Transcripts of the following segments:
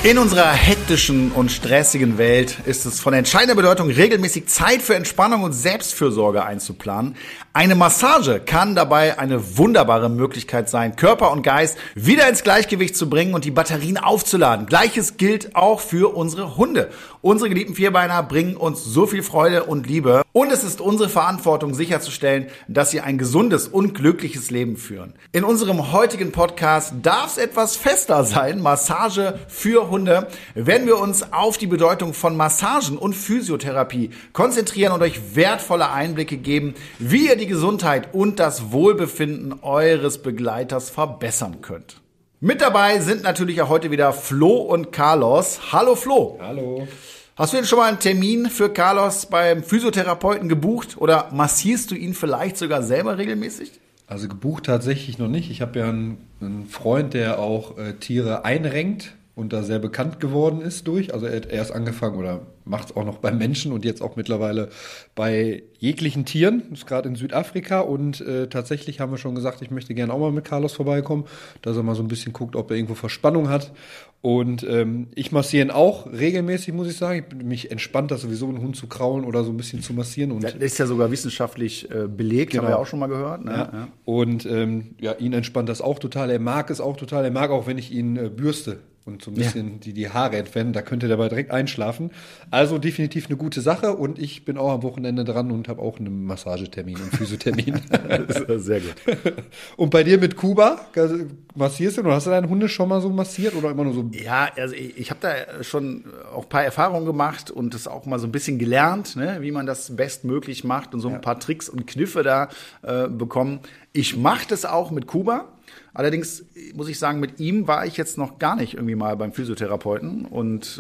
In unserer hektischen und stressigen Welt ist es von entscheidender Bedeutung, regelmäßig Zeit für Entspannung und Selbstfürsorge einzuplanen. Eine Massage kann dabei eine wunderbare Möglichkeit sein, Körper und Geist wieder ins Gleichgewicht zu bringen und die Batterien aufzuladen. Gleiches gilt auch für unsere Hunde. Unsere geliebten Vierbeiner bringen uns so viel Freude und Liebe. Und es ist unsere Verantwortung, sicherzustellen, dass sie ein gesundes und glückliches Leben führen. In unserem heutigen Podcast darf es etwas fester sein. Massage für Hunde. Werden wir uns auf die Bedeutung von Massagen und Physiotherapie konzentrieren und euch wertvolle Einblicke geben, wie ihr die Gesundheit und das Wohlbefinden eures Begleiters verbessern könnt. Mit dabei sind natürlich auch heute wieder Flo und Carlos. Hallo Flo. Hallo. Hast du denn schon mal einen Termin für Carlos beim Physiotherapeuten gebucht oder massierst du ihn vielleicht sogar selber regelmäßig? Also gebucht tatsächlich noch nicht. Ich habe ja einen Freund, der auch Tiere einrenkt und da sehr bekannt geworden ist durch. Also er hat erst angefangen oder macht es auch noch beim Menschen und jetzt auch mittlerweile bei jeglichen Tieren. Das ist gerade in Südafrika und tatsächlich haben wir schon gesagt, ich möchte gerne auch mal mit Carlos vorbeikommen, dass er mal so ein bisschen guckt, ob er irgendwo Verspannung hat. Und ich massiere ihn auch regelmäßig, muss ich sagen. Mich entspannt das sowieso, einen Hund zu kraulen oder so ein bisschen zu massieren. Und das ist ja sogar wissenschaftlich belegt, genau. Haben wir ja auch schon mal gehört. Ne? Ja. Und ihn entspannt das auch total. Er mag es auch total. Er mag auch, wenn ich ihn bürste und so ein bisschen die Haare entfernen. Da könnte der dabei direkt einschlafen. Also definitiv eine gute Sache. Und ich bin auch am Wochenende dran und habe auch einen Massagetermin und Physiotermin. Sehr gut. Und bei dir mit Kuba, massierst du oder hast du deine Hunde schon mal so massiert oder immer nur so? Ja, also ich habe da schon auch ein paar Erfahrungen gemacht und das auch mal so ein bisschen gelernt, ne, wie man das bestmöglich macht und so ein paar Tricks und Kniffe da bekommen. Ich mache das auch mit Kuba. Allerdings muss ich sagen, mit ihm war ich jetzt noch gar nicht irgendwie mal beim Physiotherapeuten und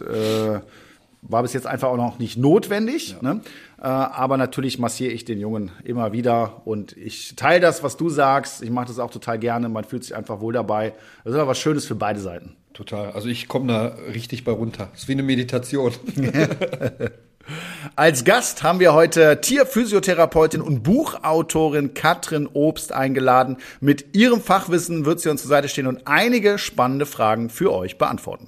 war bis jetzt einfach auch noch nicht notwendig. Ja. Ne? Aber natürlich massiere ich den Jungen immer wieder und ich teile das, was du sagst. Ich mache das auch total gerne. Man fühlt sich einfach wohl dabei. Das ist aber was Schönes für beide Seiten. Total. Also ich komme da richtig bei runter. Das ist wie eine Meditation. Als Gast haben wir heute Tierphysiotherapeutin und Buchautorin Katrin Obst eingeladen. Mit ihrem Fachwissen wird sie uns zur Seite stehen und einige spannende Fragen für euch beantworten.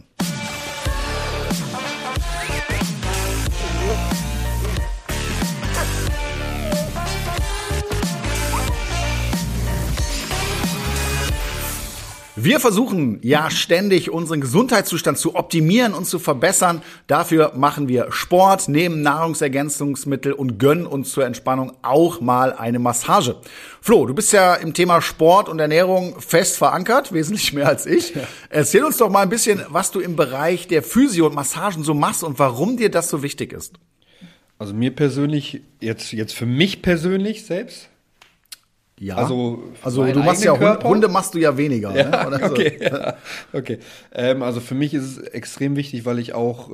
Wir versuchen ja ständig unseren Gesundheitszustand zu optimieren und zu verbessern. Dafür machen wir Sport, nehmen Nahrungsergänzungsmittel und gönnen uns zur Entspannung auch mal eine Massage. Flo, du bist ja im Thema Sport und Ernährung fest verankert, wesentlich mehr als ich. Ja. Erzähl uns doch mal ein bisschen, was du im Bereich der Physio und Massagen so machst und warum dir das so wichtig ist. Also mir persönlich, jetzt für mich persönlich selbst. Ja, also du machst ja Hunde machst du ja weniger. Ja, ne? Oder okay. So. Ja, okay. Also für mich ist es extrem wichtig, weil ich auch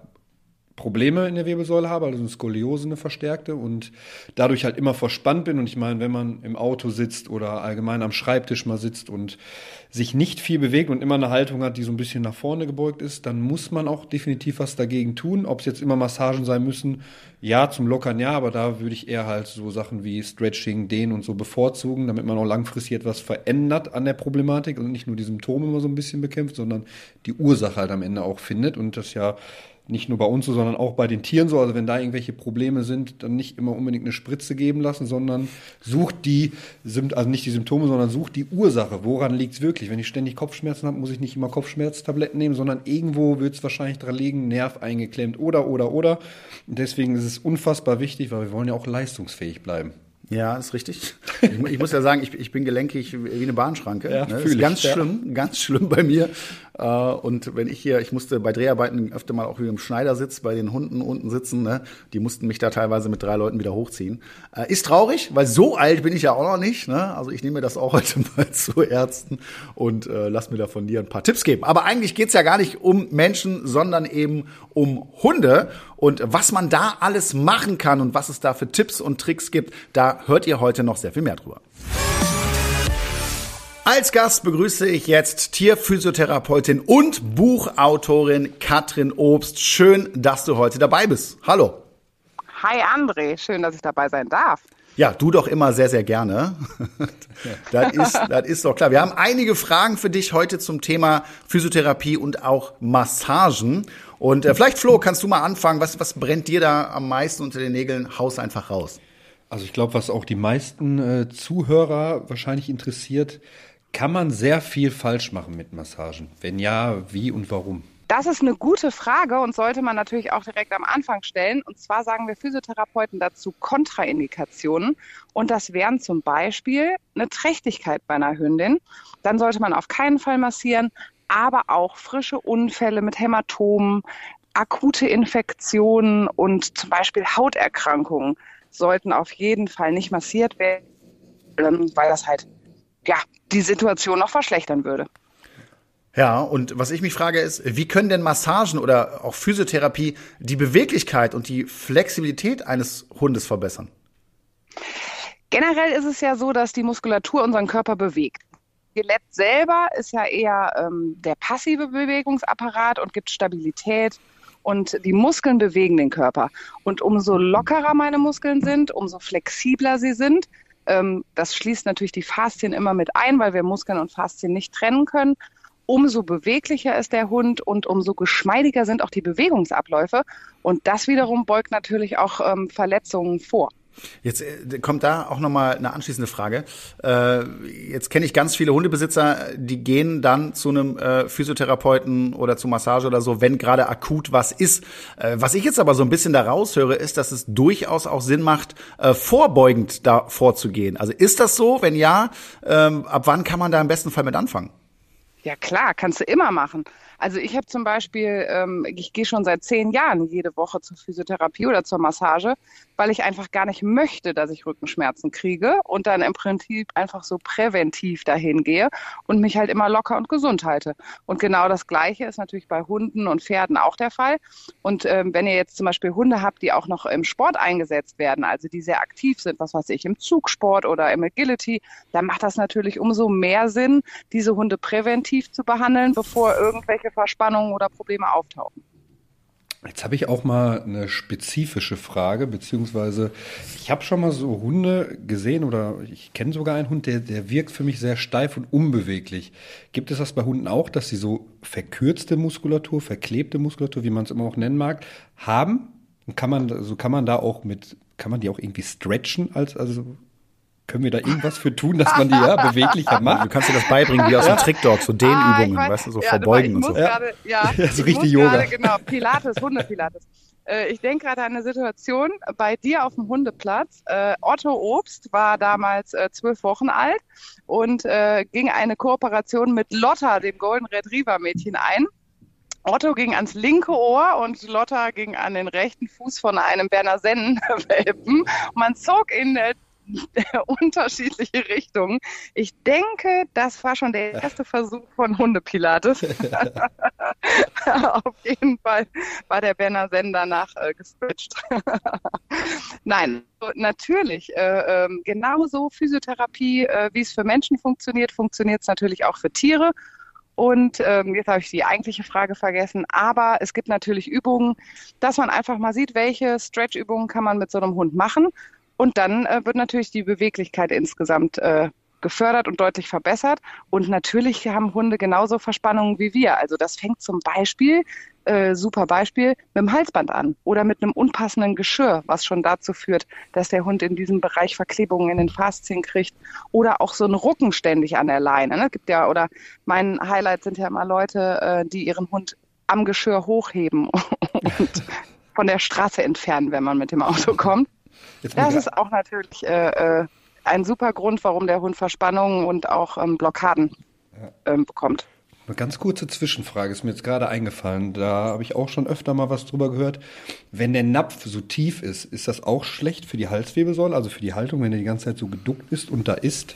Probleme in der Wirbelsäule habe, also eine Skoliose, eine verstärkte und dadurch halt immer verspannt bin. Und ich meine, wenn man im Auto sitzt oder allgemein am Schreibtisch mal sitzt und sich nicht viel bewegt und immer eine Haltung hat, die so ein bisschen nach vorne gebeugt ist, dann muss man auch definitiv was dagegen tun. Ob es jetzt immer Massagen sein müssen, ja, zum Lockern ja, aber da würde ich eher halt so Sachen wie Stretching, Dehnen und so bevorzugen, damit man auch langfristig etwas verändert an der Problematik und nicht nur die Symptome immer so ein bisschen bekämpft, sondern die Ursache halt am Ende auch findet und das ja nicht nur bei uns so, sondern auch bei den Tieren so. Also wenn da irgendwelche Probleme sind, dann nicht immer unbedingt eine Spritze geben lassen, sondern sucht also nicht die Symptome, sondern sucht die Ursache. Woran liegt es wirklich? Wenn ich ständig Kopfschmerzen habe, muss ich nicht immer Kopfschmerztabletten nehmen, sondern irgendwo wird es wahrscheinlich dran liegen, Nerv eingeklemmt oder. Und deswegen ist es unfassbar wichtig, weil wir wollen ja auch leistungsfähig bleiben. Ja, ist richtig. Ich muss ja sagen, ich bin gelenkig wie eine Bahnschranke. Ja, das ist ganz schlimm bei mir. Und wenn ich musste bei Dreharbeiten öfter mal auch wie im Schneidersitz bei den Hunden unten sitzen, ne? Die mussten mich da teilweise mit 3 Leuten wieder hochziehen. Ist traurig, weil so alt bin ich ja auch noch nicht, ne? Also ich nehme mir das auch heute mal zu Ärzten und lass mir da von dir ein paar Tipps geben. Aber eigentlich geht's ja gar nicht um Menschen, sondern eben um Hunde. Und was man da alles machen kann und was es da für Tipps und Tricks gibt, da hört ihr heute noch sehr viel mehr drüber. Als Gast begrüße ich jetzt Tierphysiotherapeutin und Buchautorin Katrin Obst. Schön, dass du heute dabei bist. Hallo. Hi André, schön, dass ich dabei sein darf. Ja, du doch immer sehr, sehr gerne. Das ist doch klar. Wir haben einige Fragen für dich heute zum Thema Physiotherapie und auch Massagen. Und vielleicht, Flo, kannst du mal anfangen. Was brennt dir da am meisten unter den Nägeln? Haus einfach raus. Also ich glaube, was auch die meisten Zuhörer wahrscheinlich interessiert, kann man sehr viel falsch machen mit Massagen? Wenn ja, wie und warum? Das ist eine gute Frage und sollte man natürlich auch direkt am Anfang stellen. Und zwar sagen wir Physiotherapeuten dazu Kontraindikationen. Und das wären zum Beispiel eine Trächtigkeit bei einer Hündin. Dann sollte man auf keinen Fall massieren, aber auch frische Unfälle mit Hämatomen, akute Infektionen und zum Beispiel Hauterkrankungen sollten auf jeden Fall nicht massiert werden, weil das halt die Situation noch verschlechtern würde. Ja, und was ich mich frage ist, wie können denn Massagen oder auch Physiotherapie die Beweglichkeit und die Flexibilität eines Hundes verbessern? Generell ist es ja so, dass die Muskulatur unseren Körper bewegt. Skelett selber ist ja eher der passive Bewegungsapparat und gibt Stabilität. Und die Muskeln bewegen den Körper. Und umso lockerer meine Muskeln sind, umso flexibler sie sind. Das schließt natürlich die Faszien immer mit ein, weil wir Muskeln und Faszien nicht trennen können. Umso beweglicher ist der Hund und umso geschmeidiger sind auch die Bewegungsabläufe. Und das wiederum beugt natürlich auch Verletzungen vor. Jetzt kommt da auch nochmal eine anschließende Frage. Jetzt kenne ich ganz viele Hundebesitzer, die gehen dann zu einem Physiotherapeuten oder zu Massage oder so, wenn gerade akut was ist. Was ich jetzt aber so ein bisschen da raushöre, ist, dass es durchaus auch Sinn macht, vorbeugend da vorzugehen. Also ist das so? Wenn ja, ab wann kann man da im besten Fall mit anfangen? Ja klar, kannst du immer machen. Also ich habe zum Beispiel, ich gehe schon seit 10 Jahren jede Woche zur Physiotherapie oder zur Massage, weil ich einfach gar nicht möchte, dass ich Rückenschmerzen kriege und dann im Prinzip einfach so präventiv dahin gehe und mich halt immer locker und gesund halte. Und genau das Gleiche ist natürlich bei Hunden und Pferden auch der Fall. Und wenn ihr jetzt zum Beispiel Hunde habt, die auch noch im Sport eingesetzt werden, also die sehr aktiv sind, was weiß ich, im Zugsport oder im Agility, dann macht das natürlich umso mehr Sinn, diese Hunde präventiv zu behandeln, bevor irgendwelche Verspannungen oder Probleme auftauchen. Jetzt habe ich auch mal eine spezifische Frage, beziehungsweise ich habe schon mal so Hunde gesehen oder ich kenne sogar einen Hund, der wirkt für mich sehr steif und unbeweglich. Gibt es das bei Hunden auch, dass sie so verkürzte Muskulatur, verklebte Muskulatur, wie man es immer auch nennen mag, haben? Und kann man die auch irgendwie stretchen können wir da irgendwas für tun, dass man die beweglicher macht? Du kannst dir das beibringen, wie aus dem Trickdog, so Dehnübungen, weißt du, so verbeugen und so. So richtig Yoga. Genau, Pilates, Hundepilates. Ich denke gerade an eine Situation bei dir auf dem Hundeplatz. Otto Obst war damals 12 Wochen alt und ging eine Kooperation mit Lotta, dem Golden Retriever Mädchen, ein. Otto ging ans linke Ohr und Lotta ging an den rechten Fuß von einem Berner Sennen-Welpen. Man zog in unterschiedliche Richtungen. Ich denke, das war schon der erste Versuch von Hundepilates. Auf jeden Fall war der Berner Senn danach geswitcht. Nein, natürlich. Genauso Physiotherapie, wie es für Menschen funktioniert, funktioniert es natürlich auch für Tiere. Und jetzt habe ich die eigentliche Frage vergessen, aber es gibt natürlich Übungen, dass man einfach mal sieht, welche Stretch-Übungen kann man mit so einem Hund machen. Und dann wird natürlich die Beweglichkeit insgesamt gefördert und deutlich verbessert. Und natürlich haben Hunde genauso Verspannungen wie wir. Also das fängt zum Beispiel, super Beispiel, mit dem Halsband an oder mit einem unpassenden Geschirr, was schon dazu führt, dass der Hund in diesem Bereich Verklebungen in den Faszien kriegt. Oder auch so ein Rucken ständig an der Leine. Ne? Gibt ja, oder mein Highlight sind ja immer Leute, die ihren Hund am Geschirr hochheben und von der Straße entfernen, wenn man mit dem Auto kommt. Das ist auch natürlich ein super Grund, warum der Hund Verspannungen und auch Blockaden bekommt. Eine ganz kurze Zwischenfrage ist mir jetzt gerade eingefallen. Da habe ich auch schon öfter mal was drüber gehört. Wenn der Napf so tief ist das auch schlecht für die Halswirbelsäule, also für die Haltung, wenn er die ganze Zeit so geduckt ist und da ist?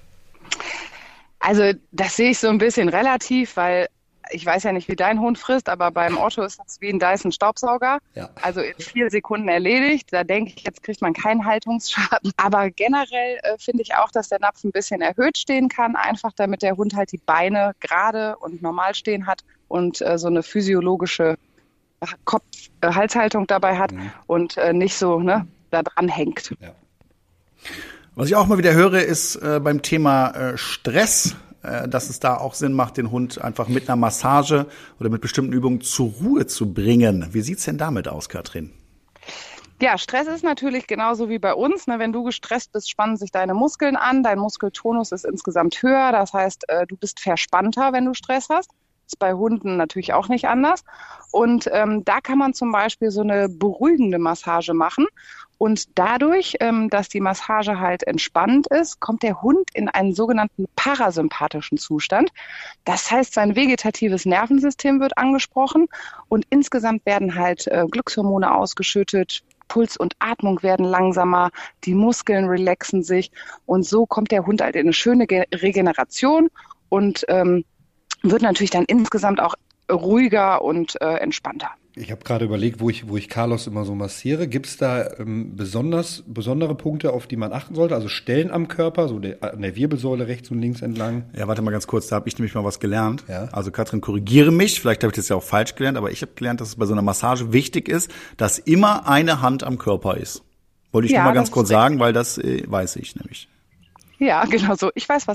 Also das sehe ich so ein bisschen relativ, weil ich weiß ja nicht, wie dein Hund frisst, aber beim Otto ist das wie ein Dyson-Staubsauger. Ja. Also in 4 Sekunden erledigt. Da denke ich, jetzt kriegt man keinen Haltungsschaden. Aber generell finde ich auch, dass der Napf ein bisschen erhöht stehen kann, einfach damit der Hund halt die Beine gerade und normal stehen hat und so eine physiologische Kopf-Halshaltung dabei hat und nicht so da dran hängt. Ja. Was ich auch mal wieder höre, ist beim Thema Stress, dass es da auch Sinn macht, den Hund einfach mit einer Massage oder mit bestimmten Übungen zur Ruhe zu bringen. Wie sieht's denn damit aus, Katrin? Ja, Stress ist natürlich genauso wie bei uns. Wenn du gestresst bist, spannen sich deine Muskeln an. Dein Muskeltonus ist insgesamt höher. Das heißt, du bist verspannter, wenn du Stress hast. Ist bei Hunden natürlich auch nicht anders. Und da kann man zum Beispiel so eine beruhigende Massage machen. Und dadurch, dass die Massage halt entspannt ist, kommt der Hund in einen sogenannten parasympathischen Zustand. Das heißt, sein vegetatives Nervensystem wird angesprochen und insgesamt werden halt Glückshormone ausgeschüttet, Puls und Atmung werden langsamer, die Muskeln relaxen sich und so kommt der Hund halt in eine schöne Regeneration und wird natürlich dann insgesamt auch ruhiger und entspannter. Ich habe gerade überlegt, wo ich Carlos immer so massiere. Gibt es da besondere Punkte, auf die man achten sollte? Also Stellen am Körper, so an der Wirbelsäule rechts und links entlang? Ja, warte mal ganz kurz, da habe ich nämlich mal was gelernt. Ja. Also Katrin, korrigiere mich, vielleicht habe ich das ja auch falsch gelernt, aber ich habe gelernt, dass es bei so einer Massage wichtig ist, dass immer eine Hand am Körper ist. Wollte ich nur mal ganz kurz sagen, weil das weiß ich nämlich. Ja, genau so. Ich weiß was.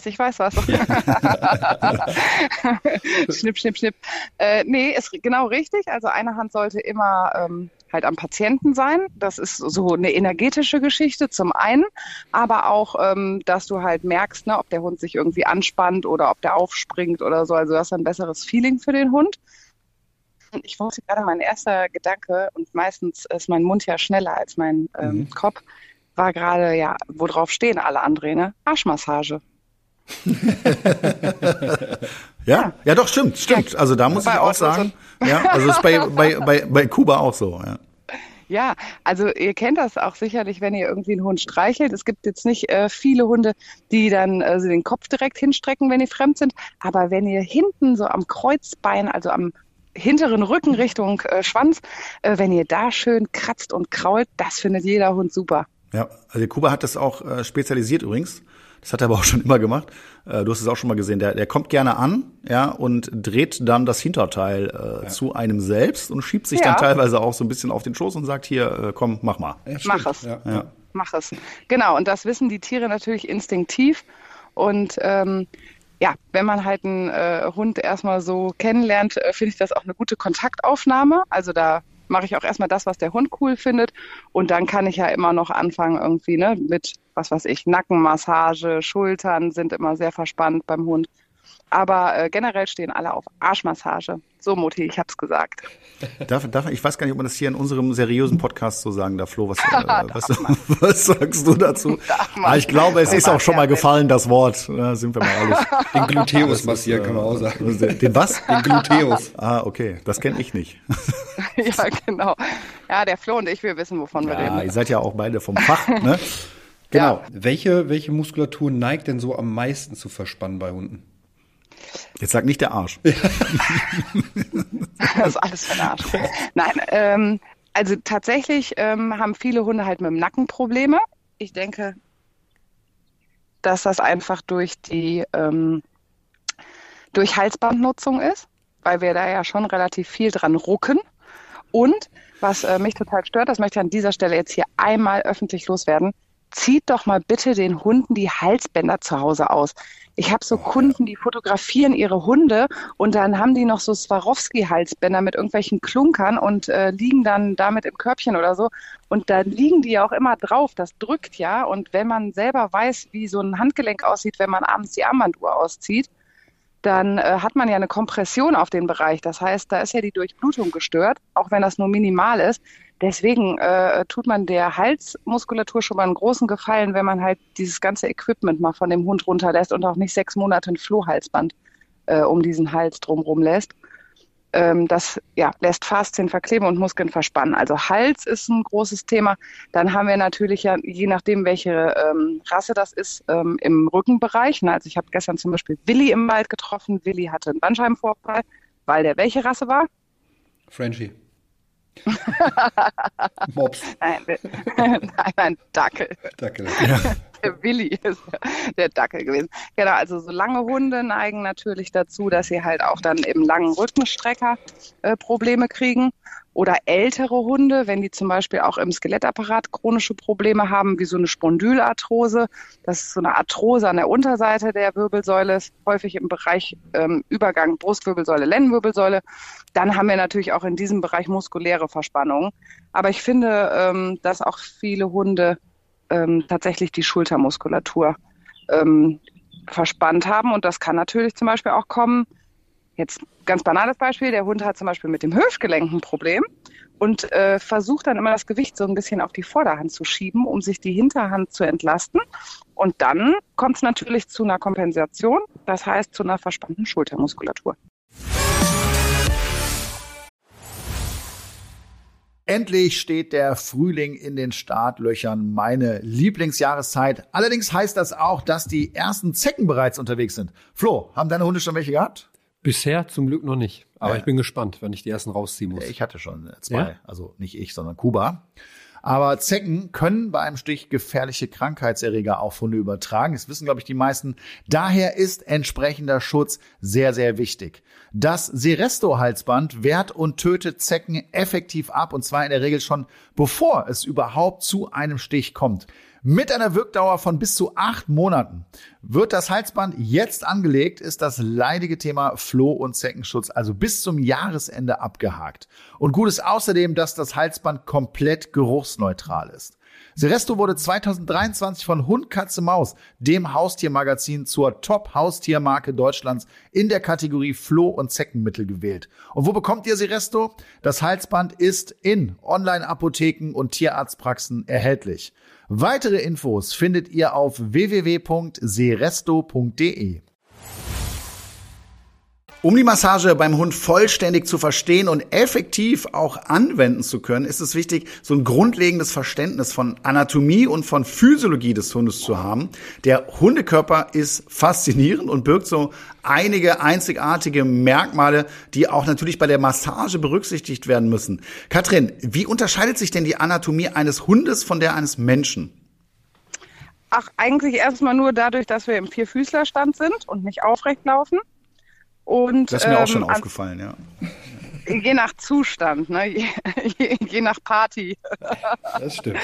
Schnipp, schnipp, schnipp. Nee, ist genau richtig. Also eine Hand sollte immer halt am Patienten sein. Das ist so eine energetische Geschichte zum einen, aber auch, dass du halt merkst, ob der Hund sich irgendwie anspannt oder ob der aufspringt oder so. Also du hast ein besseres Feeling für den Hund. Ich wusste gerade, mein erster Gedanke, und meistens ist mein Mund ja schneller als mein Kopf, war gerade, ja, wo drauf stehen alle André, Arschmassage. Ja, doch, stimmt. Also da muss ich auch sagen, ja, also ist bei Kuba auch so, ja. Ja, also ihr kennt das auch sicherlich, wenn ihr irgendwie einen Hund streichelt. Es gibt jetzt nicht viele Hunde, die dann den Kopf direkt hinstrecken, wenn die fremd sind. Aber wenn ihr hinten so am Kreuzbein, also am hinteren Rücken Richtung Schwanz, wenn ihr da schön kratzt und krault, das findet jeder Hund super. Ja, also Kuba hat das auch spezialisiert übrigens. Das hat er aber auch schon immer gemacht. Du hast es auch schon mal gesehen. Der kommt gerne an, ja, und dreht dann das Hinterteil zu einem selbst und schiebt sich dann teilweise auch so ein bisschen auf den Schoß und sagt, hier, komm, mach mal. Ja, mach es. Ja. Mach es. Genau, und das wissen die Tiere natürlich instinktiv. Und wenn man halt einen Hund erstmal so kennenlernt, finde ich das auch eine gute Kontaktaufnahme. Also da mache ich auch erstmal das, was der Hund cool findet. Und dann kann ich ja immer noch anfangen irgendwie mit, was weiß ich, Nackenmassage, Schultern sind immer sehr verspannt beim Hund. Aber generell stehen alle auf Arschmassage. So, Mutti, ich hab's gesagt. Ich weiß gar nicht, ob man das hier in unserem seriösen Podcast so sagen darf. Flo, was sagst du dazu? Ich glaube, es ist auch schon mal gefallen, das Wort. Sind wir mal ehrlich. Den Gluteus massieren kann man auch sagen. Den was? Den Gluteus. Okay. Das kenne ich nicht. Ja, genau. Ja, der Flo und ich, wir wissen, wovon wir reden. Ihr seid ja auch beide vom Fach, ne? Genau. Ja. Welche Muskulatur neigt denn so am meisten zu verspannen bei Hunden? Jetzt sag nicht der Arsch. Das ist alles für den Arsch. Nein, also tatsächlich haben viele Hunde halt mit dem Nacken Probleme. Ich denke, dass das einfach durch Halsbandnutzung ist, weil wir da ja schon relativ viel dran rucken. Und was mich total stört, das möchte ich an dieser Stelle jetzt hier einmal öffentlich loswerden, zieht doch mal bitte den Hunden die Halsbänder zu Hause aus. Ich habe so Kunden, die fotografieren ihre Hunde und dann haben die noch so Swarovski-Halsbänder mit irgendwelchen Klunkern und liegen dann damit im Körbchen oder so. Und da liegen die ja auch immer drauf. Das drückt ja. Und wenn man selber weiß, wie so ein Handgelenk aussieht, wenn man abends die Armbanduhr auszieht, dann hat man ja eine Kompression auf den Bereich. Das heißt, da ist ja die Durchblutung gestört, auch wenn das nur minimal ist. Deswegen tut man der Halsmuskulatur schon mal einen großen Gefallen, wenn man halt dieses ganze Equipment mal von dem Hund runterlässt und auch nicht 6 Monate ein Flohhalsband um diesen Hals drumherum lässt. Das lässt Faszien verkleben und Muskeln verspannen. Also Hals ist ein großes Thema. Dann haben wir natürlich ja, je nachdem, welche Rasse das ist, im Rückenbereich. Also ich habe gestern zum Beispiel Willi im Wald getroffen. Willi hatte einen Bandscheibenvorfall, weil der welche Rasse war? Frenchie. Mops. Nein, Dackel. Dackel. Ja. Der Willi ist der Dackel gewesen. Genau, also so lange Hunde neigen natürlich dazu, dass sie halt auch dann im langen Rückenstrecker Probleme kriegen. Oder ältere Hunde, wenn die zum Beispiel auch im Skelettapparat chronische Probleme haben, wie so eine Spondylarthrose. Das ist so eine Arthrose an der Unterseite der Wirbelsäule, ist häufig im Bereich Übergang Brustwirbelsäule, Lendenwirbelsäule. Dann haben wir natürlich auch in diesem Bereich muskuläre Verspannungen. Aber ich finde, dass auch viele Hunde tatsächlich die Schultermuskulatur verspannt haben. Und das kann natürlich zum Beispiel auch kommen. Jetzt ganz banales Beispiel, der Hund hat zum Beispiel mit dem Hüftgelenk ein Problem und versucht dann immer das Gewicht so ein bisschen auf die Vorderhand zu schieben, um sich die Hinterhand zu entlasten. Und dann kommt es natürlich zu einer Kompensation, das heißt zu einer verspannten Schultermuskulatur. Endlich steht der Frühling in den Startlöchern, meine Lieblingsjahreszeit. Allerdings heißt das auch, dass die ersten Zecken bereits unterwegs sind. Flo, haben deine Hunde schon welche gehabt? Bisher zum Glück noch nicht. Aber ich bin gespannt, wenn ich die ersten rausziehen muss. Ich hatte schon 2. Ja? Also nicht ich, sondern Kuba. Aber Zecken können bei einem Stich gefährliche Krankheitserreger auf Hunde übertragen. Das wissen, glaube ich, die meisten. Daher ist entsprechender Schutz sehr, sehr wichtig. Das Seresto-Halsband wehrt und tötet Zecken effektiv ab. Und zwar in der Regel schon, bevor es überhaupt zu einem Stich kommt. Mit einer Wirkdauer von bis zu 8 Monaten. Wird das Halsband jetzt angelegt, ist das leidige Thema Floh- und Zeckenschutz also bis zum Jahresende abgehakt. Und gut ist außerdem, dass das Halsband komplett geruchsneutral ist. Seresto wurde 2023 von Hund, Katze, Maus, dem Haustiermagazin, zur Top-Haustiermarke Deutschlands in der Kategorie Floh- und Zeckenmittel gewählt. Und wo bekommt ihr Seresto? Das Halsband ist in Online-Apotheken und Tierarztpraxen erhältlich. Weitere Infos findet ihr auf www.seresto.de. Um die Massage beim Hund vollständig zu verstehen und effektiv auch anwenden zu können, ist es wichtig, so ein grundlegendes Verständnis von Anatomie und von Physiologie des Hundes zu haben. Der Hundekörper ist faszinierend und birgt so einige einzigartige Merkmale, die auch natürlich bei der Massage berücksichtigt werden müssen. Katrin, wie unterscheidet sich denn die Anatomie eines Hundes von der eines Menschen? Ach, eigentlich erstmal nur dadurch, dass wir im Vierfüßlerstand sind und nicht aufrecht laufen. Und, das ist mir auch schon aufgefallen, ja. Je nach Zustand, ne? je nach Party. Das stimmt.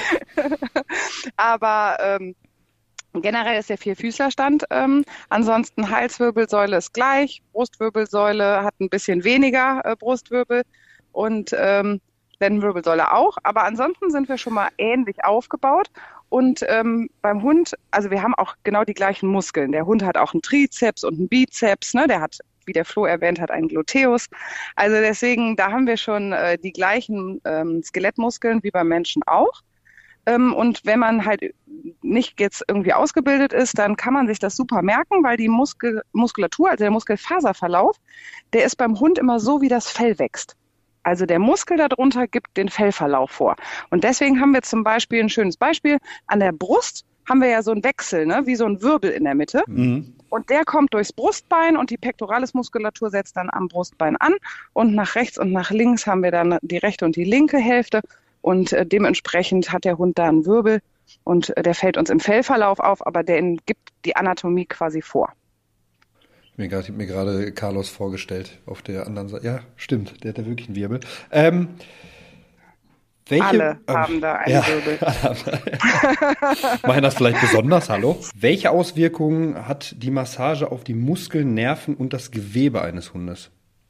Aber generell ist der Vierfüßlerstand. Ansonsten Halswirbelsäule ist gleich, Brustwirbelsäule hat ein bisschen weniger Brustwirbel und Lendenwirbelsäule auch. Aber ansonsten sind wir schon mal ähnlich aufgebaut. Und beim Hund, also wir haben auch genau die gleichen Muskeln. Der Hund hat auch einen Trizeps und einen Bizeps, ne? Der hat, wie der Flo erwähnt hat, einen Gluteus. Also deswegen, da haben wir schon die gleichen Skelettmuskeln wie beim Menschen auch. Und wenn man halt nicht jetzt irgendwie ausgebildet ist, dann kann man sich das super merken, weil die Muskulatur, also der Muskelfaserverlauf, der ist beim Hund immer so, wie das Fell wächst. Also der Muskel darunter gibt den Fellverlauf vor. Und deswegen haben wir zum Beispiel ein schönes Beispiel. An der Brust haben wir ja so einen Wechsel, ne? Wie so ein Wirbel in der Mitte. Mhm. Und der kommt durchs Brustbein und die Pectoralis-Muskulatur setzt dann am Brustbein an. Und nach rechts und nach links haben wir dann die rechte und die linke Hälfte. Und dementsprechend hat der Hund da einen Wirbel und der fällt uns im Fellverlauf auf, aber der gibt die Anatomie quasi vor. Ich habe mir gerade Carlos vorgestellt auf der anderen Seite. Ja, stimmt, der hat da wirklich einen Wirbel. Alle haben da einen Wirbel. Meinen das vielleicht besonders, hallo? Welche Auswirkungen hat die Massage auf die Muskeln, Nerven und das Gewebe eines Hundes?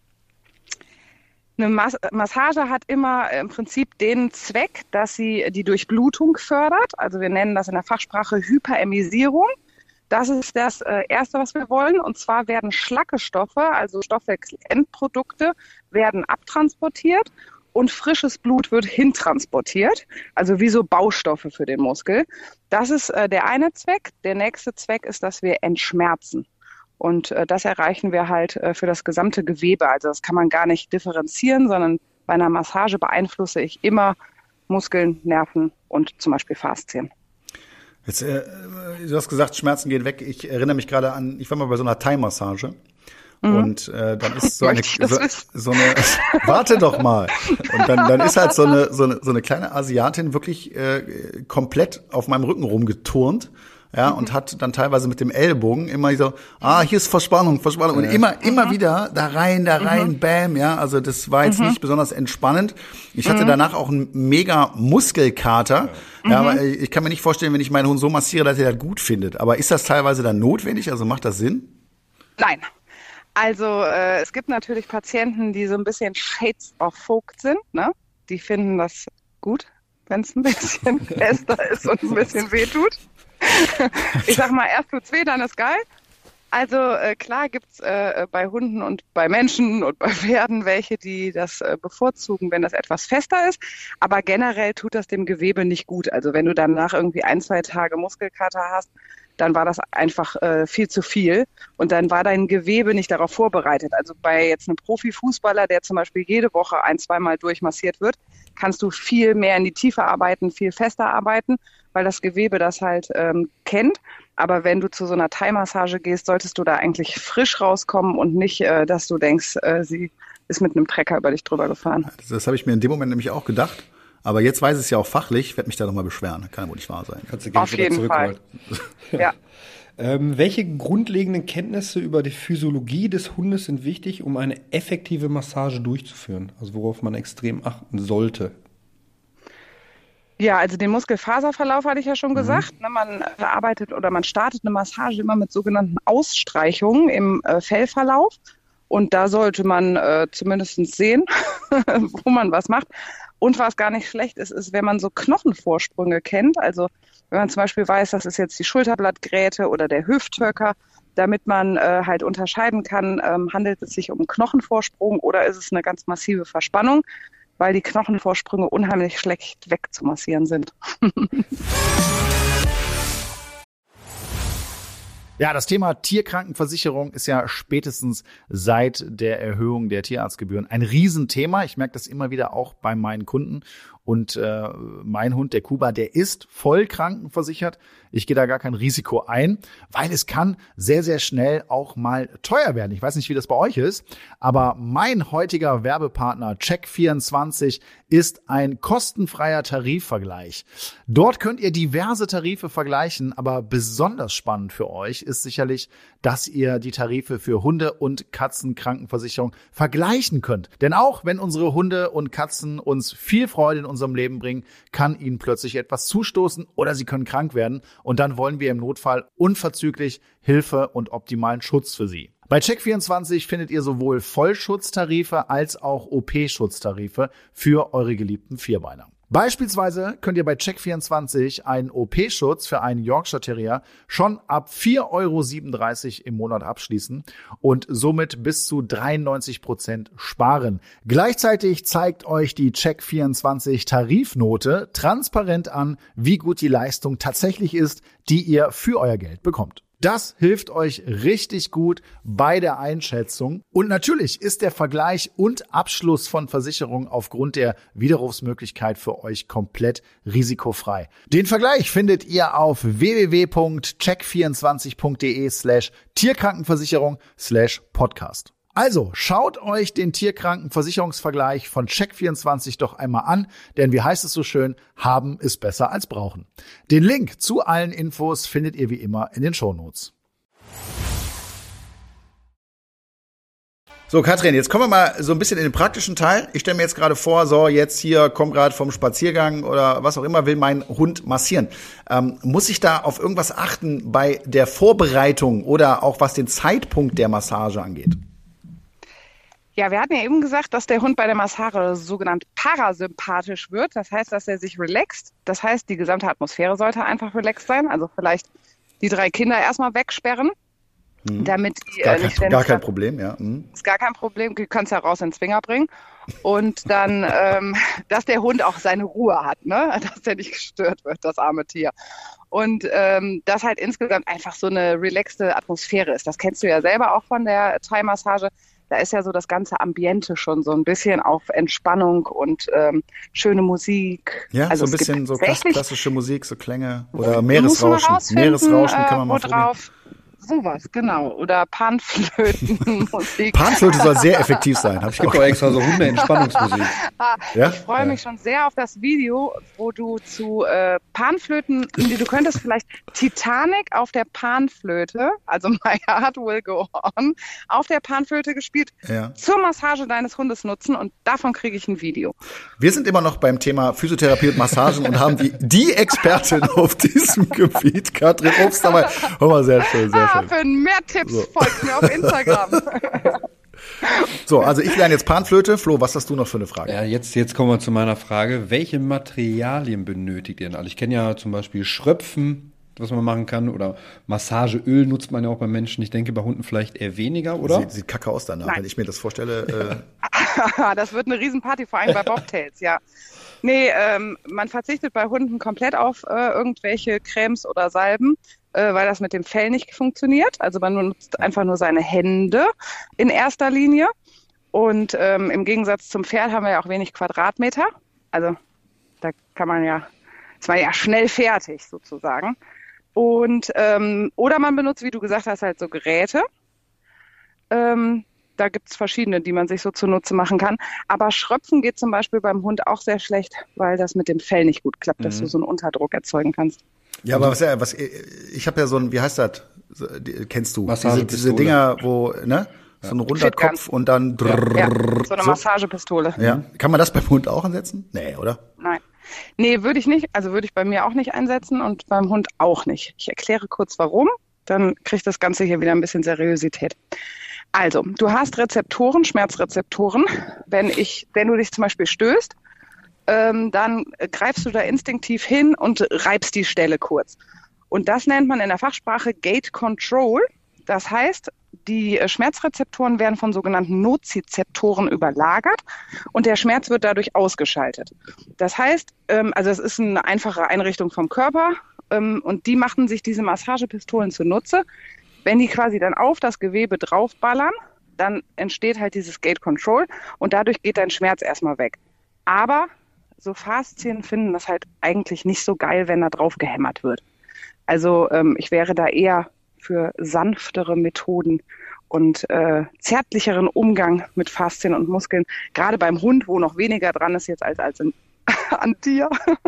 Eine Massage hat immer im Prinzip den Zweck, dass sie die Durchblutung fördert. Also wir nennen das in der Fachsprache Hyperemisierung. Das ist das Erste, was wir wollen. Und zwar werden Schlackestoffe, also Stoffwechselendprodukte, werden abtransportiert und frisches Blut wird hintransportiert. Also wie so Baustoffe für den Muskel. Das ist der eine Zweck. Der nächste Zweck ist, dass wir entschmerzen. Und das erreichen wir halt für das gesamte Gewebe. Also das kann man gar nicht differenzieren, sondern bei einer Massage beeinflusse ich immer Muskeln, Nerven und zum Beispiel Faszien. Jetzt, du hast gesagt, Schmerzen gehen weg. Ich erinnere mich gerade an, ich war mal bei so einer Thai-Massage. Und dann ist so eine warte doch mal. Und dann ist halt so eine kleine Asiatin wirklich komplett auf meinem Rücken rumgeturnt. ja, und hat dann teilweise mit dem Ellbogen immer so, hier ist Verspannung und immer wieder da rein, bam, ja, also das war jetzt nicht besonders entspannend. Ich hatte danach auch einen mega Muskelkater, ja, aber ich kann mir nicht vorstellen, wenn ich meinen Hund so massiere, dass er das gut findet. Aber ist das teilweise dann notwendig? Also macht das Sinn? Nein. Also es gibt natürlich Patienten, die so ein bisschen Shades of Vogt sind, ne? Die finden das gut, wenn es ein bisschen fester ist und ein bisschen wehtut. Ich sag mal, erst tut's weh, dann ist geil. Also klar gibt's bei Hunden und bei Menschen und bei Pferden welche, die das bevorzugen, wenn das etwas fester ist. Aber generell tut das dem Gewebe nicht gut. Also wenn du danach irgendwie 1-2 Tage Muskelkater hast, dann war das einfach viel zu viel und dann war dein Gewebe nicht darauf vorbereitet. Also bei jetzt einem Profifußballer, der zum Beispiel jede Woche 1-2 Mal durchmassiert wird, kannst du viel mehr in die Tiefe arbeiten, viel fester arbeiten, weil das Gewebe das halt kennt. Aber wenn du zu so einer Thai-Massage gehst, solltest du da eigentlich frisch rauskommen und nicht, dass du denkst, sie ist mit einem Trecker über dich drüber gefahren. Das habe ich mir in dem Moment nämlich auch gedacht. Aber jetzt weiß es ja auch fachlich, ich werde mich da nochmal beschweren. Kann ja wohl nicht wahr sein. Kannst du gerne auf jeden Fall. Ja. Welche grundlegenden Kenntnisse über die Physiologie des Hundes sind wichtig, um eine effektive Massage durchzuführen? Also worauf man extrem achten sollte? Ja, also den Muskelfaserverlauf hatte ich ja schon gesagt. Man verarbeitet oder man startet eine Massage immer mit sogenannten Ausstreichungen im Fellverlauf. Und da sollte man zumindest sehen, wo man was macht. Und was gar nicht schlecht ist, ist, wenn man so Knochenvorsprünge kennt. Also wenn man zum Beispiel weiß, das ist jetzt die Schulterblattgräte oder der Hüfthöcker, damit man halt unterscheiden kann, handelt es sich um einen Knochenvorsprung oder ist es eine ganz massive Verspannung, weil die Knochenvorsprünge unheimlich schlecht wegzumassieren sind. Ja, das Thema Tierkrankenversicherung ist ja spätestens seit der Erhöhung der Tierarztgebühren ein Riesenthema. Ich merke das immer wieder auch bei meinen Kunden. Und mein Hund, der Kuba, der ist voll krankenversichert. Ich gehe da gar kein Risiko ein, weil es kann sehr, sehr schnell auch mal teuer werden. Ich weiß nicht, wie das bei euch ist, aber mein heutiger Werbepartner Check24 ist ein kostenfreier Tarifvergleich. Dort könnt ihr diverse Tarife vergleichen, aber besonders spannend für euch ist sicherlich, dass ihr die Tarife für Hunde- und Katzenkrankenversicherung vergleichen könnt. Denn auch wenn unsere Hunde und Katzen uns viel Freude in unserem Leben bringen, kann ihnen plötzlich etwas zustoßen oder sie können krank werden. Und dann wollen wir im Notfall unverzüglich Hilfe und optimalen Schutz für sie. Bei Check24 findet ihr sowohl Vollschutztarife als auch OP-Schutztarife für eure geliebten Vierbeiner. Beispielsweise könnt ihr bei Check24 einen OP-Schutz für einen Yorkshire Terrier schon ab 4,37 € im Monat abschließen und somit bis zu 93% sparen. Gleichzeitig zeigt euch die Check24 Tarifnote transparent an, wie gut die Leistung tatsächlich ist, die ihr für euer Geld bekommt. Das hilft euch richtig gut bei der Einschätzung. Und natürlich ist der Vergleich und Abschluss von Versicherungen aufgrund der Widerrufsmöglichkeit für euch komplett risikofrei. Den Vergleich findet ihr auf www.check24.de/Tierkrankenversicherung/Podcast. Also schaut euch den Tierkrankenversicherungsvergleich von Check24 doch einmal an, denn wie heißt es so schön, haben ist besser als brauchen. Den Link zu allen Infos findet ihr wie immer in den Shownotes. So, Katrin, jetzt kommen wir mal so ein bisschen in den praktischen Teil. Ich stelle mir jetzt gerade vor, so jetzt hier, komm gerade vom Spaziergang oder was auch immer, will mein Hund massieren. Muss ich da auf irgendwas achten bei der Vorbereitung oder auch was den Zeitpunkt der Massage angeht? Ja, wir hatten ja eben gesagt, dass der Hund bei der Massage sogenannt parasympathisch wird. Das heißt, dass er sich relaxt. Das heißt, die gesamte Atmosphäre sollte einfach relaxed sein. Also vielleicht die 3 Kinder erstmal wegsperren, damit die nicht ständig... Gar kein Problem, ja. Ist gar kein Problem. Du kannst ja raus in den Zwinger bringen. Und dann, dass der Hund auch seine Ruhe hat, ne? Dass der nicht gestört wird, das arme Tier. Und dass halt insgesamt einfach so eine relaxte Atmosphäre ist. Das kennst du ja selber auch von der Thai-Massage. Da ist ja so das ganze Ambiente schon so ein bisschen auf Entspannung und schöne Musik. Ja, also so ein bisschen so klassische Musik, so Klänge oder Meeresrauschen. Meeresrauschen kann man mal probieren. Sowas, genau. Oder Panflötenmusik. Panflöte soll sehr effektiv sein. Hab ich Es gibt auch. doch extra so Hunde-Entspannungsmusik. Ja? Ich freue mich schon sehr auf das Video, wo du zu Panflöten, du könntest vielleicht Titanic auf der Panflöte, also My Heart Will Go On, auf der Panflöte gespielt, Ja. zur Massage deines Hundes nutzen und davon kriege ich ein Video. Wir sind immer noch beim Thema Physiotherapie und Massagen und haben die Expertin auf diesem Gebiet, Katrin Obst, dabei. Hör mal, sehr schön, sehr schön. Für mehr Tipps folgt mir auf Instagram. So, also ich lerne jetzt Panflöte. Flo, was hast du noch für eine Frage? Ja, jetzt kommen wir zu meiner Frage. Welche Materialien benötigt ihr denn alle? Ich kenne ja zum Beispiel Schröpfen, was man machen kann, oder Massageöl nutzt man ja auch bei Menschen. Ich denke bei Hunden vielleicht eher weniger, oder? Sieht kacke aus danach, wenn ich mir das vorstelle. Das wird eine Riesenparty, vor allem bei Bobtails, ja. Nee, man verzichtet bei Hunden komplett auf irgendwelche Cremes oder Salben, weil das mit dem Fell nicht funktioniert. Also man nutzt einfach nur seine Hände in erster Linie. Und im Gegensatz zum Pferd haben wir ja auch wenig Quadratmeter. Also da kann man ja, ist man ja schnell fertig sozusagen. Und oder man benutzt, wie du gesagt hast, halt so Geräte. Da gibt's verschiedene, die man sich so zunutze machen kann. Aber Schröpfen geht zum Beispiel beim Hund auch sehr schlecht, weil das mit dem Fell nicht gut klappt, dass du so einen Unterdruck erzeugen kannst. Ja, aber ich habe ja so ein, wie heißt das? Kennst du? Massagepistole. Diese Dinger, wo, ne? So ein runder Fitgun. Kopf und dann Ja, so eine Massagepistole. Ja. Kann man das beim Hund auch ansetzen? Nee, oder? Nein. Nee, würde ich nicht. Also würde ich bei mir auch nicht einsetzen und beim Hund auch nicht. Ich erkläre kurz warum, dann kriegt das Ganze hier wieder ein bisschen Seriosität. Also, du hast Rezeptoren, Schmerzrezeptoren. Wenn du dich zum Beispiel stößt, dann greifst du da instinktiv hin und reibst die Stelle kurz. Und das nennt man in der Fachsprache Gate Control. Das heißt, die Schmerzrezeptoren werden von sogenannten Nozizeptoren überlagert und der Schmerz wird dadurch ausgeschaltet. Das heißt, also es ist eine einfache Einrichtung vom Körper und die machen sich diese Massagepistolen zunutze. Wenn die quasi dann auf das Gewebe draufballern, dann entsteht halt dieses Gate Control und dadurch geht dein Schmerz erstmal weg. Aber so Faszien finden das halt eigentlich nicht so geil, wenn da drauf gehämmert wird. Also ich wäre da eher für sanftere Methoden und zärtlicheren Umgang mit Faszien und Muskeln. Gerade beim Hund, wo noch weniger dran ist jetzt als an dir.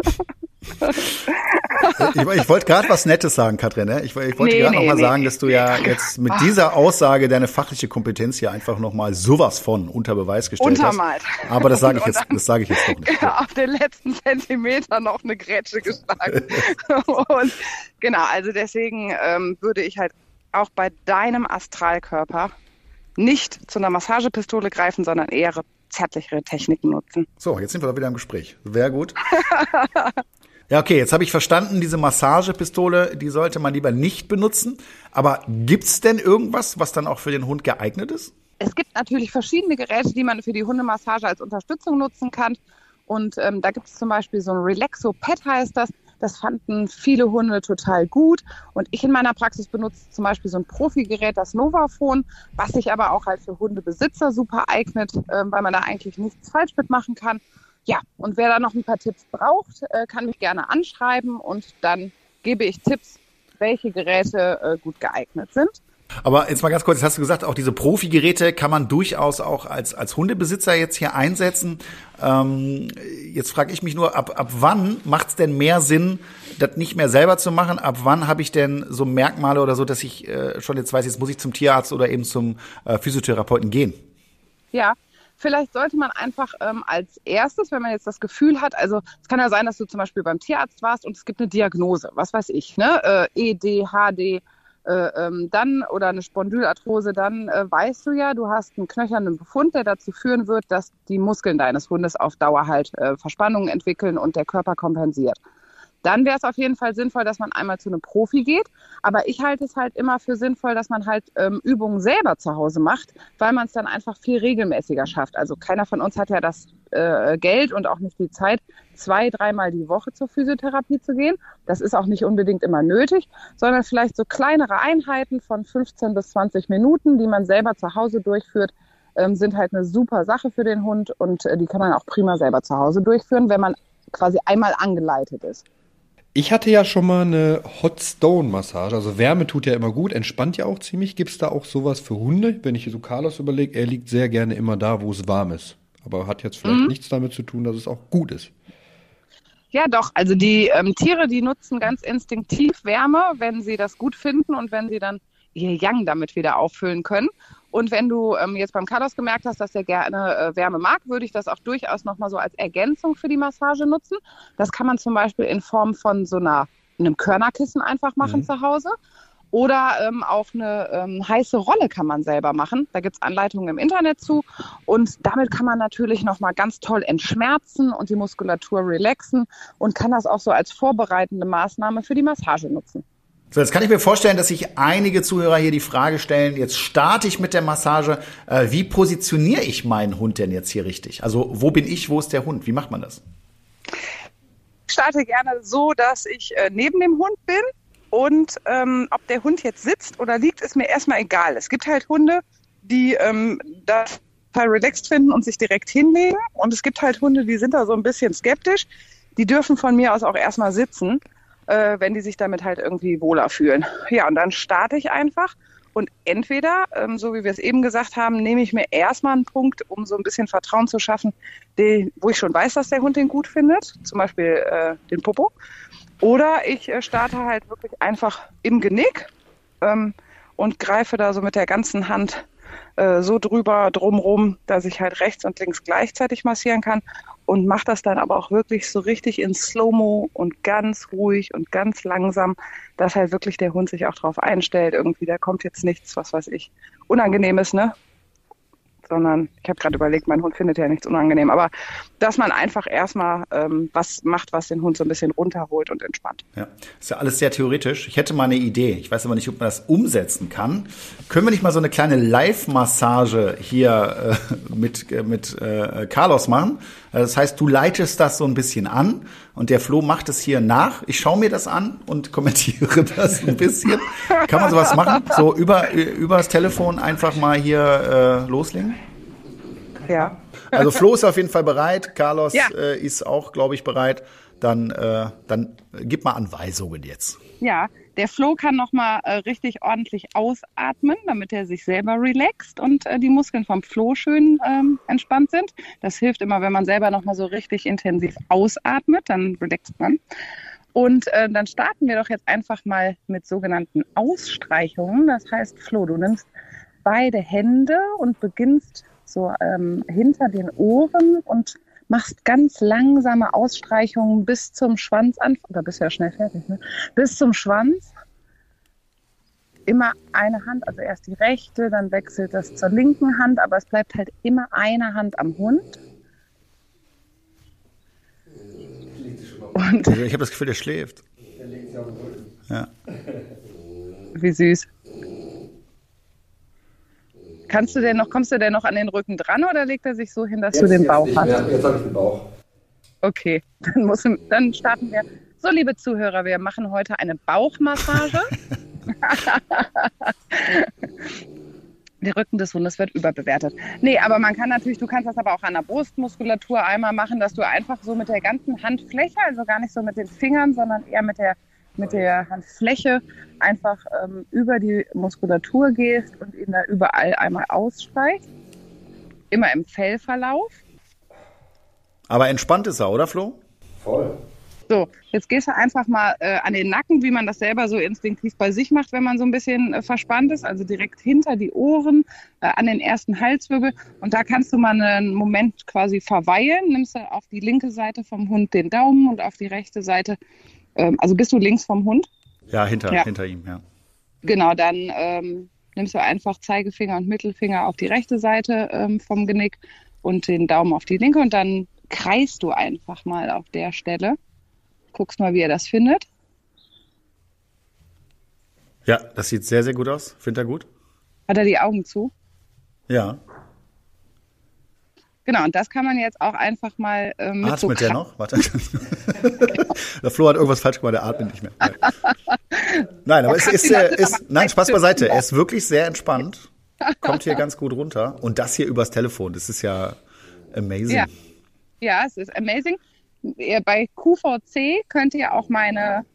Ich wollte gerade was Nettes sagen, Katrin. Ne? Ich wollte gerade noch mal sagen, dass du ja jetzt mit dieser Aussage deine fachliche Kompetenz hier einfach noch mal sowas von unter Beweis gestellt hast. Aber das sage ich jetzt doch nicht. Ja, auf den letzten Zentimeter noch eine Grätsche geschlagen. Und genau, also deswegen würde ich halt auch bei deinem Astralkörper nicht zu einer Massagepistole greifen, sondern eher zärtlichere Techniken nutzen. So, jetzt sind wir doch wieder im Gespräch. Sehr gut. Ja, okay, jetzt habe ich verstanden, diese Massagepistole, die sollte man lieber nicht benutzen. Aber gibt's denn irgendwas, was dann auch für den Hund geeignet ist? Es gibt natürlich verschiedene Geräte, die man für die Hundemassage als Unterstützung nutzen kann. Und da gibt es zum Beispiel so ein Relaxo-Pad heißt das. Das fanden viele Hunde total gut. Und ich in meiner Praxis benutze zum Beispiel so ein Profi-Gerät, das Novafon, was sich aber auch halt für Hundebesitzer super eignet, weil man da eigentlich nichts falsch mitmachen kann. Ja, und wer da noch ein paar Tipps braucht, kann mich gerne anschreiben und dann gebe ich Tipps, welche Geräte gut geeignet sind. Aber jetzt mal ganz kurz, jetzt hast du gesagt, auch diese Profi-Geräte kann man durchaus auch als Hundebesitzer jetzt hier einsetzen. Jetzt frage ich mich nur, ab wann macht es denn mehr Sinn, das nicht mehr selber zu machen? Ab wann habe ich denn so Merkmale oder so, dass ich schon jetzt weiß, jetzt muss ich zum Tierarzt oder eben zum Physiotherapeuten gehen? Ja, vielleicht sollte man einfach als erstes, wenn man jetzt das Gefühl hat, also es kann ja sein, dass du zum Beispiel beim Tierarzt warst und es gibt eine Diagnose, was weiß ich, ne? ED, HD, dann oder eine Spondylarthrose, dann weißt du ja, du hast einen knöchernen Befund, der dazu führen wird, dass die Muskeln deines Hundes auf Dauer halt Verspannungen entwickeln und der Körper kompensiert. Dann wäre es auf jeden Fall sinnvoll, dass man einmal zu einem Profi geht. Aber ich halte es halt immer für sinnvoll, dass man halt Übungen selber zu Hause macht, weil man es dann einfach viel regelmäßiger schafft. Also keiner von uns hat ja das Geld und auch nicht die Zeit, 2-3 Mal die Woche zur Physiotherapie zu gehen. Das ist auch nicht unbedingt immer nötig, sondern vielleicht so kleinere Einheiten von 15 bis 20 Minuten, die man selber zu Hause durchführt, sind halt eine super Sache für den Hund und die kann man auch prima selber zu Hause durchführen, wenn man quasi einmal angeleitet ist. Ich hatte ja schon mal eine Hot Stone Massage, also Wärme tut ja immer gut, entspannt ja auch ziemlich. Gibt es da auch sowas für Hunde? Wenn ich so Carlos überlege, er liegt sehr gerne immer da, wo es warm ist. Aber hat jetzt vielleicht nichts damit zu tun, dass es auch gut ist. Ja, doch. Also die Tiere, die nutzen ganz instinktiv Wärme, wenn sie das gut finden und wenn sie dann ihr Yang damit wieder auffüllen können. Und wenn du jetzt beim Carlos gemerkt hast, dass er gerne Wärme mag, würde ich das auch durchaus nochmal so als Ergänzung für die Massage nutzen. Das kann man zum Beispiel in Form von so einem Körnerkissen einfach machen zu Hause. Oder auch eine heiße Rolle kann man selber machen. Da gibt es Anleitungen im Internet zu. Und damit kann man natürlich nochmal ganz toll entschmerzen und die Muskulatur relaxen und kann das auch so als vorbereitende Maßnahme für die Massage nutzen. So, jetzt kann ich mir vorstellen, dass sich einige Zuhörer hier die Frage stellen, jetzt starte ich mit der Massage, wie positioniere ich meinen Hund denn jetzt hier richtig? Also wo bin ich, wo ist der Hund? Wie macht man das? Ich starte gerne so, dass ich neben dem Hund bin und ob der Hund jetzt sitzt oder liegt, ist mir erstmal egal. Es gibt halt Hunde, die das total relaxed finden und sich direkt hinlegen und es gibt halt Hunde, die sind da so ein bisschen skeptisch. Die dürfen von mir aus auch erstmal sitzen, wenn die sich damit halt irgendwie wohler fühlen. Ja, und dann starte ich einfach und entweder, so wie wir es eben gesagt haben, nehme ich mir erstmal einen Punkt, um so ein bisschen Vertrauen zu schaffen, wo ich schon weiß, dass der Hund den gut findet, zum Beispiel den Popo. Oder ich starte halt wirklich einfach im Genick und greife da so mit der ganzen Hand so drumrum, dass ich halt rechts und links gleichzeitig massieren kann und mache das dann aber auch wirklich so richtig in Slow-Mo und ganz ruhig und ganz langsam, dass halt wirklich der Hund sich auch drauf einstellt. Irgendwie, da kommt jetzt nichts, was weiß ich, Unangenehmes, ne? Sondern ich habe gerade überlegt, mein Hund findet ja nichts unangenehm, aber dass man einfach erstmal was macht, was den Hund so ein bisschen runterholt und entspannt. Ja, ist ja alles sehr theoretisch. Ich hätte mal eine Idee. Ich weiß aber nicht, ob man das umsetzen kann. Können wir nicht mal so eine kleine Live-Massage hier mit Carlos machen? Das heißt, du leitest das so ein bisschen an und der Flo macht es hier nach. Ich schaue mir das an und kommentiere das ein bisschen. Kann man sowas machen? So übers Telefon einfach mal hier loslegen? Ja. Also Flo ist auf jeden Fall bereit. Carlos ist auch, glaube ich, bereit. Dann gib mal Anweisungen jetzt. Ja, der Flo kann nochmal richtig ordentlich ausatmen, damit er sich selber relaxt und die Muskeln vom Flo schön entspannt sind. Das hilft immer, wenn man selber nochmal so richtig intensiv ausatmet, dann relaxt man. Und dann starten wir doch jetzt einfach mal mit sogenannten Ausstreichungen. Das heißt, Flo, du nimmst beide Hände und beginnst so hinter den Ohren und machst ganz langsame Ausstreichungen bis zum Schwanz an. Da bist du ja schnell fertig, ne? Bis zum Schwanz. Immer eine Hand, also erst die rechte, dann wechselt das zur linken Hand, aber es bleibt halt immer eine Hand am Hund. Und ich habe das Gefühl, der schläft. Der legt sich auf den Rücken. Ja. Wie süß. Kommst du denn noch an den Rücken dran oder legt er sich so hin, dass du den Bauch hast? Ja, jetzt habe ich den Bauch. Okay, dann starten wir. So, liebe Zuhörer, wir machen heute eine Bauchmassage. Der Rücken des Hundes wird überbewertet. Nee, aber du kannst das aber auch an der Brustmuskulatur einmal machen, dass du einfach so mit der ganzen Handfläche, also gar nicht so mit den Fingern, sondern eher mit der Handfläche einfach über die Muskulatur gehst und ihn da überall einmal ausstreichst. Immer im Fellverlauf. Aber entspannt ist er, oder Flo? Voll. So, jetzt gehst du einfach mal an den Nacken, wie man das selber so instinktiv bei sich macht, wenn man so ein bisschen verspannt ist, also direkt hinter die Ohren, an den ersten Halswirbel. Und da kannst du mal einen Moment quasi verweilen. Nimmst du auf die linke Seite vom Hund den Daumen und auf die rechte Seite, also bist du links vom Hund? Ja, hinter ihm, ja. Genau, dann nimmst du einfach Zeigefinger und Mittelfinger auf die rechte Seite vom Genick und den Daumen auf die linke und dann kreist du einfach mal auf der Stelle. Guckst mal, wie er das findet. Ja, das sieht sehr, sehr gut aus. Findet er gut? Hat er die Augen zu? Ja. Genau, und das kann man jetzt auch einfach mal mit atmet der noch? Warte. Der Flo hat irgendwas falsch gemacht, der atmet nicht mehr. Nein, aber nein, Spaß beiseite. Er ist wirklich sehr entspannt. Kommt hier ganz gut runter. Und das hier übers Telefon, das ist ja amazing. Ja, es ist amazing. Bei QVC könnt ihr auch meine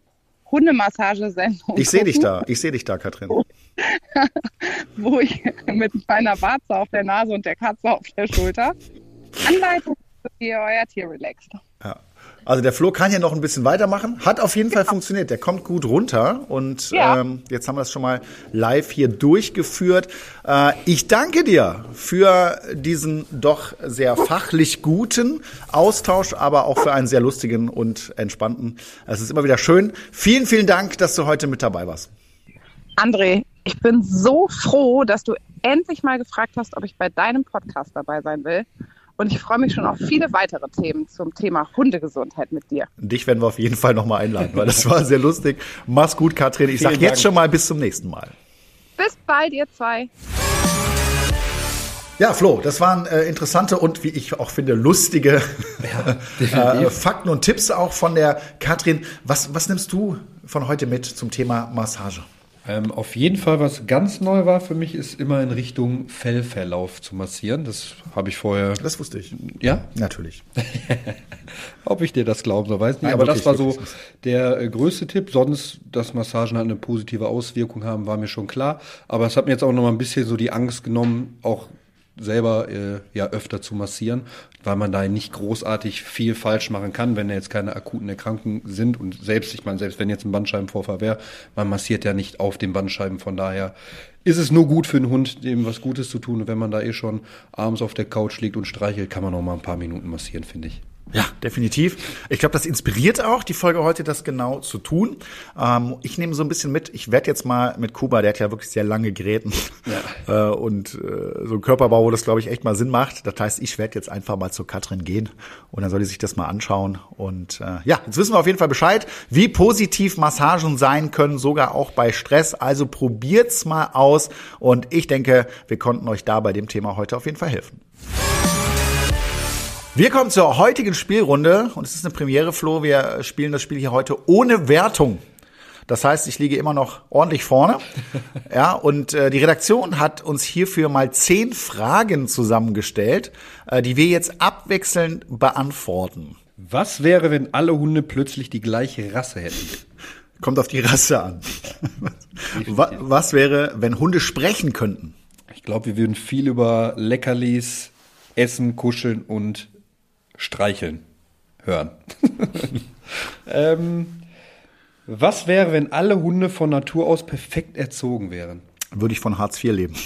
Hundemassagesendung. Ich sehe dich da, Katrin. Wo ich mit meiner Warze auf der Nase und der Katze auf der Schulter anleite, wie ihr euer Tier relaxt. Ja. Also der Flo kann hier noch ein bisschen weitermachen. Hat auf jeden Fall funktioniert. Der kommt gut runter. Und jetzt haben wir das schon mal live hier durchgeführt. Ich danke dir für diesen doch sehr fachlich guten Austausch, aber auch für einen sehr lustigen und entspannten. Es ist immer wieder schön. Vielen, vielen Dank, dass du heute mit dabei warst. André, ich bin so froh, dass du endlich mal gefragt hast, ob ich bei deinem Podcast dabei sein will. Und ich freue mich schon auf viele weitere Themen zum Thema Hundegesundheit mit dir. Dich werden wir auf jeden Fall nochmal einladen, weil das war sehr lustig. Mach's gut, Katrin. Ich sage jetzt schon mal bis zum nächsten Mal. Bis bald, ihr zwei. Ja, Flo, das waren interessante und, wie ich auch finde, lustige Fakten und Tipps auch von der Katrin. Was nimmst du von heute mit zum Thema Massage? Auf jeden Fall, was ganz neu war für mich, ist immer in Richtung Fellverlauf zu massieren. Das habe ich vorher... Das wusste ich. Ja? Natürlich. Ob ich dir das glauben soll, weiß nicht. Nein, aber wirklich, das war so der größte Tipp. Sonst, dass Massagen halt eine positive Auswirkung haben, war mir schon klar. Aber es hat mir jetzt auch noch mal ein bisschen so die Angst genommen, auch selber öfter zu massieren, weil man da nicht großartig viel falsch machen kann, wenn da jetzt keine akuten Erkrankungen sind. Und selbst wenn jetzt ein Bandscheibenvorfall wäre, man massiert ja nicht auf den Bandscheiben. Von daher ist es nur gut für einen Hund, dem was Gutes zu tun. Und wenn man da schon abends auf der Couch liegt und streichelt, kann man noch mal ein paar Minuten massieren, finde ich. Ja, definitiv. Ich glaube, das inspiriert auch, die Folge heute, das genau zu tun. Ich nehme so ein bisschen mit, ich werde jetzt mal mit Kuba, der hat ja wirklich sehr lange Gräten und so ein Körperbau, wo das, glaube ich, echt mal Sinn macht. Das heißt, ich werde jetzt einfach mal zur Katrin gehen und dann soll die sich das mal anschauen. Und jetzt wissen wir auf jeden Fall Bescheid, wie positiv Massagen sein können, sogar auch bei Stress. Also probiert's mal aus und ich denke, wir konnten euch da bei dem Thema heute auf jeden Fall helfen. Wir kommen zur heutigen Spielrunde und es ist eine Premiere, Flo. Wir spielen das Spiel hier heute ohne Wertung. Das heißt, ich liege immer noch ordentlich vorne. Ja, und die Redaktion hat uns hierfür mal 10 Fragen zusammengestellt, die wir jetzt abwechselnd beantworten. Was wäre, wenn alle Hunde plötzlich die gleiche Rasse hätten? Kommt auf die Rasse an. Was wäre, wenn Hunde sprechen könnten? Ich glaube, wir würden viel über Leckerlis, Essen, Kuscheln und Streicheln hören. Was wäre, wenn alle Hunde von Natur aus perfekt erzogen wären? Würde ich von Hartz IV leben.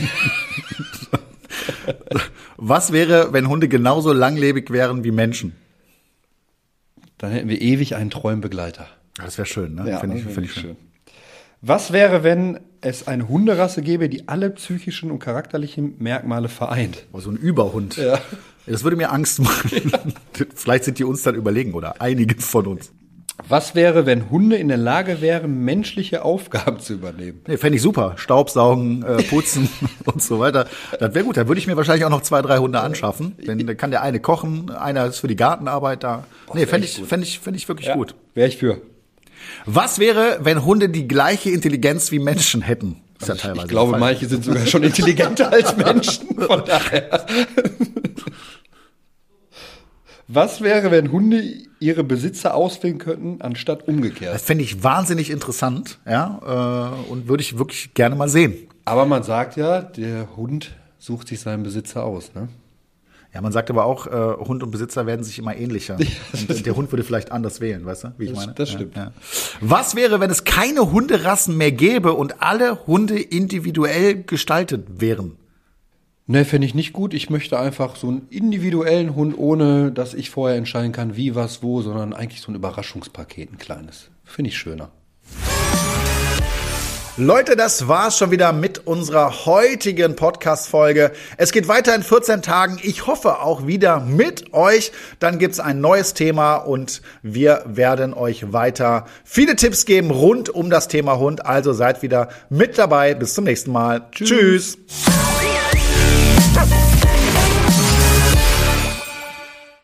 Was wäre, wenn Hunde genauso langlebig wären wie Menschen? Dann hätten wir ewig einen treuen Begleiter. Das wäre schön, ne? Ja, Finde ich schön. Was wäre, wenn es eine Hunderasse gäbe, die alle psychischen und charakterlichen Merkmale vereint? Oh, so ein Überhund. Ja. Das würde mir Angst machen. Ja. Vielleicht sind die uns dann überlegen oder einige von uns. Was wäre, wenn Hunde in der Lage wären, menschliche Aufgaben zu übernehmen? Nee, fände ich super. Staubsaugen, putzen und so weiter. Das wäre gut. Da würde ich mir wahrscheinlich auch noch 2, 3 Hunde anschaffen. Denn dann kann der eine kochen, einer ist für die Gartenarbeit da. Nee, fände ich wirklich gut. Wäre ich für. Was wäre, wenn Hunde die gleiche Intelligenz wie Menschen hätten? Ist ja teilweise ich glaube, manche sind sogar schon intelligenter als Menschen. Von daher. Was wäre, wenn Hunde ihre Besitzer auswählen könnten, anstatt umgekehrt? Das fände ich wahnsinnig interessant, ja, und würde ich wirklich gerne mal sehen. Aber man sagt ja, der Hund sucht sich seinen Besitzer aus, ne? Ja, man sagt aber auch, Hund und Besitzer werden sich immer ähnlicher. Und der Hund würde vielleicht anders wählen, weißt du, wie ich meine? Das stimmt. Ja. Was wäre, wenn es keine Hunderassen mehr gäbe und alle Hunde individuell gestaltet wären? Ne, fände ich nicht gut. Ich möchte einfach so einen individuellen Hund, ohne dass ich vorher entscheiden kann, wie, was, wo, sondern eigentlich so ein Überraschungspaket, ein kleines. Finde ich schöner. Leute, das war's schon wieder mit unserer heutigen Podcast-Folge. Es geht weiter in 14 Tagen. Ich hoffe auch wieder mit euch. Dann gibt's ein neues Thema und wir werden euch weiter viele Tipps geben rund um das Thema Hund. Also seid wieder mit dabei. Bis zum nächsten Mal. Tschüss.